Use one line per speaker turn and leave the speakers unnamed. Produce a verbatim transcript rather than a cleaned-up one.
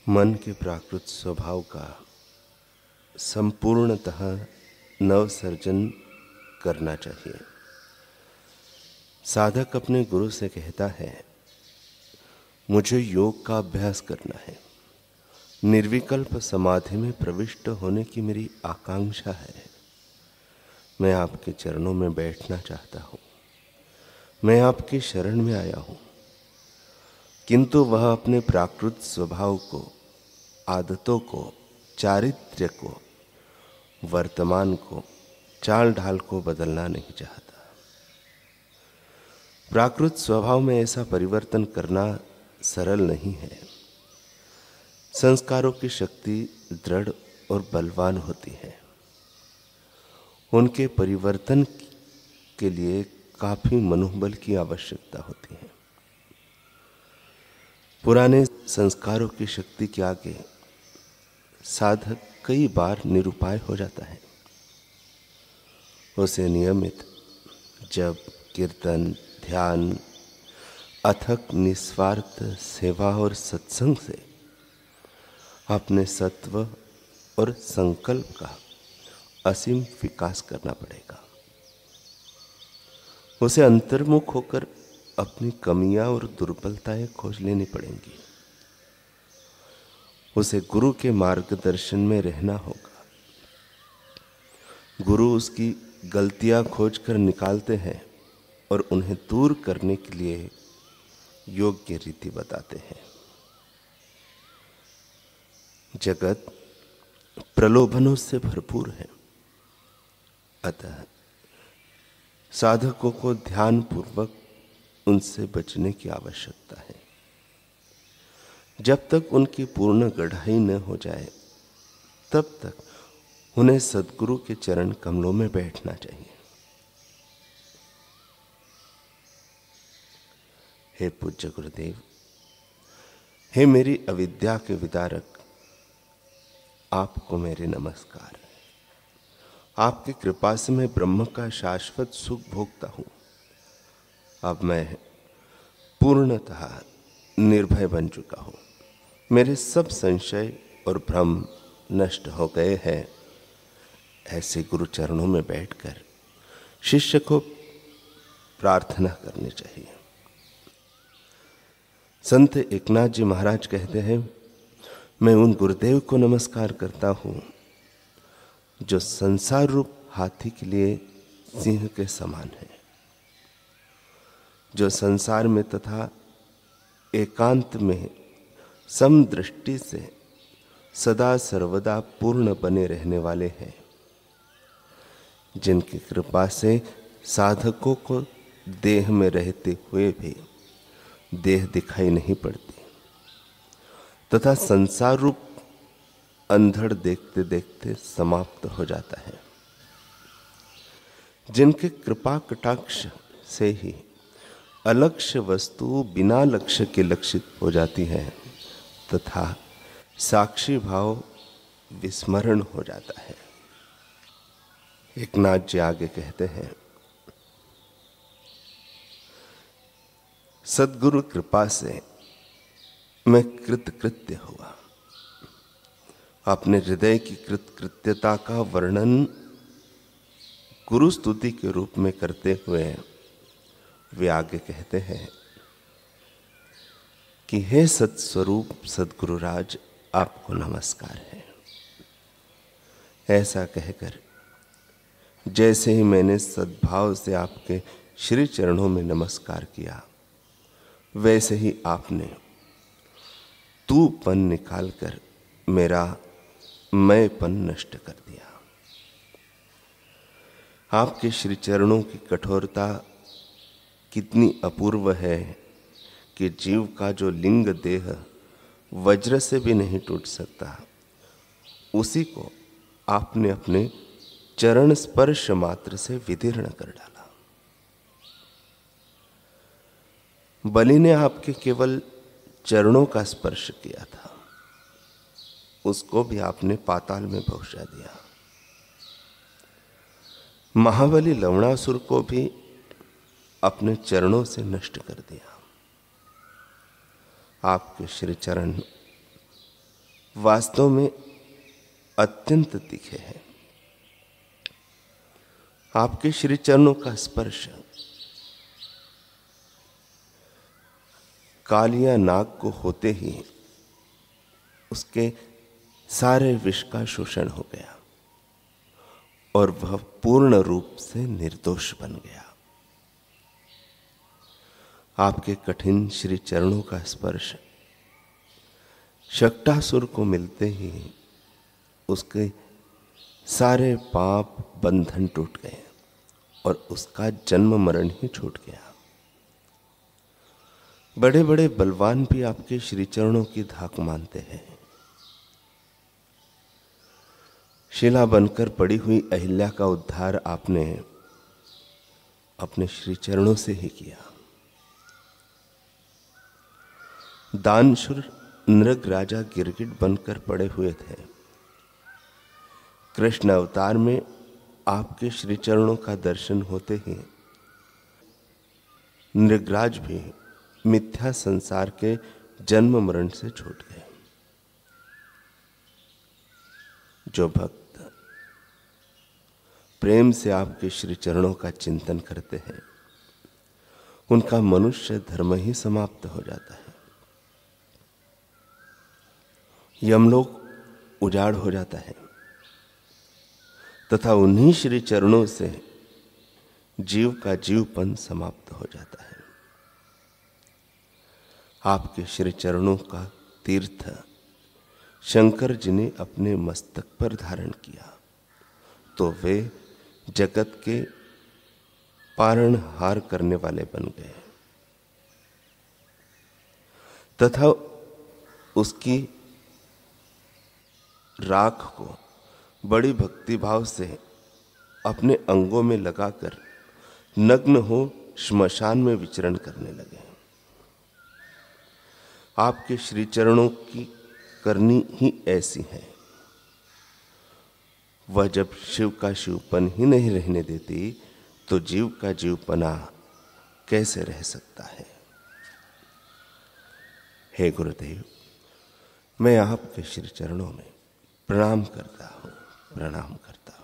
मन के प्राकृत स्वभाव का संपूर्णतः नवसर्जन करना चाहिए। साधक अपने गुरु से कहता है, मुझे योग का अभ्यास करना है, निर्विकल्प समाधि में प्रविष्ट होने की मेरी आकांक्षा है। मैं आपके चरणों में बैठना चाहता हूँ, मैं आपकी शरण में आया हूँ। किंतु वह अपने प्राकृत स्वभाव को, आदतों को, चारित्र्य को, वर्तमान को, चाल ढाल को बदलना नहीं चाहता। प्राकृत स्वभाव में ऐसा परिवर्तन करना सरल नहीं है। संस्कारों की शक्ति दृढ़ और बलवान होती है। उनके परिवर्तन के लिए काफी मनोबल की आवश्यकता होती है। पुराने संस्कारों की शक्ति के आगे साधक कई बार निरुपाय हो जाता है। उसे नियमित जप, कीर्तन, ध्यान, अथक निस्वार्थ सेवा और सत्संग से अपने सत्व और संकल्प का असीम विकास करना पड़ेगा। उसे अंतर्मुख होकर अपनी कमियां और दुर्बलताएं खोज लेनी पड़ेंगी। उसे गुरु के मार्गदर्शन में रहना होगा। गुरु उसकी गलतियां खोज कर निकालते हैं और उन्हें दूर करने के लिए योग्य रीति बताते हैं। जगत प्रलोभनों से भरपूर है, अतः साधकों को ध्यान पूर्वक उनसे बचने की आवश्यकता है। जब तक उनकी पूर्ण गढ़ाई न हो जाए, तब तक उन्हें सद्गुरु के चरण कमलों में बैठना चाहिए। हे पूज्य गुरुदेव, हे मेरी अविद्या के विदारक, आपको मेरे नमस्कार। आपकी कृपा से मैं ब्रह्म का शाश्वत सुख भोगता हूं। अब मैं पूर्णतः निर्भय बन चुका हूं। मेरे सब संशय और भ्रम नष्ट हो गए हैं। ऐसे गुरु चरणों में बैठकर शिष्य को प्रार्थना करनी चाहिए। संत एकनाथ जी महाराज कहते हैं, मैं उन गुरुदेव को नमस्कार करता हूं जो संसार रूप हाथी के लिए सिंह के समान है, जो संसार में तथा एकांत में समदृष्टि से सदा सर्वदा पूर्ण बने रहने वाले हैं, जिनकी कृपा से साधकों को देह में रहते हुए भी देह दिखाई नहीं पड़ती तथा संसार रूप अंधड़ देखते देखते समाप्त हो जाता है, जिनके कृपा कटाक्ष से ही अलक्ष्य वस्तु बिना लक्ष्य के लक्षित हो जाती है तथा साक्षी भाव विस्मरण हो जाता है। एकनाथ जी आगे कहते हैं, सद्गुरु कृपा से मैं कृतकृत्य हुआ। अपने हृदय की कृतकृत्यता का वर्णन गुरु स्तुति के रूप में करते हुए वे आगे कहते हैं कि हे सत्स्वरूप सद्गुरुराज, आपको नमस्कार है। ऐसा कहकर जैसे ही मैंने सद्भाव से आपके श्री चरणों में नमस्कार किया, वैसे ही आपने तूपन निकालकर मेरा मैंपन नष्ट कर दिया। आपके श्री चरणों की कठोरता कितनी अपूर्व है कि जीव का जो लिंग देह वज्र से भी नहीं टूट सकता, उसी को आपने अपने चरण स्पर्श मात्र से विदीर्ण कर डाला। बलि ने आपके केवल चरणों का स्पर्श किया था, उसको भी आपने पाताल में पहुंचा दिया। महाबली लवणासुर को भी अपने चरणों से नष्ट कर दिया। आपके श्री चरण वास्तव में अत्यंत तीखे हैं। आपके श्री चरणों का स्पर्श कालिया नाग को होते ही उसके सारे विष का शोषण हो गया और वह पूर्ण रूप से निर्दोष बन गया। आपके कठिन श्री चरणों का स्पर्श शक्टासुर को मिलते ही उसके सारे पाप बंधन टूट गए और उसका जन्म मरण ही छूट गया। बड़े बड़े बलवान भी आपके श्री चरणों की धाक मानते हैं। शिला बनकर पड़ी हुई अहिल्या का उद्धार आपने अपने श्री चरणों से ही किया। दानशूर नृग राजा गिरगिट बनकर पड़े हुए थे। कृष्ण अवतार में आपके श्री चरणों का दर्शन होते ही नृगराज भी मिथ्या संसार के जन्म मरण से छूट गए। जो भक्त प्रेम से आपके श्री चरणों का चिंतन करते हैं उनका मनुष्य धर्म ही समाप्त हो जाता है। यमलोक उजाड़ हो जाता है तथा उन्हीं श्री चरणों से जीव का जीवपन समाप्त हो जाता है। आपके श्री चरणों का तीर्थ शंकर जी ने अपने मस्तक पर धारण किया तो वे जगत के पारणहार करने वाले बन गए तथा उसकी राख को बड़ी भक्तिभाव से अपने अंगों में लगाकर नग्न हो श्मशान में विचरण करने लगे। आपके श्री चरणों की करनी ही ऐसी है। वह जब शिव का शिवपन ही नहीं रहने देती तो जीव का जीवपना कैसे रह सकता है। हे गुरुदेव, मैं आपके श्री चरणों में प्रणाम करता हूँ, प्रणाम करता हूँ।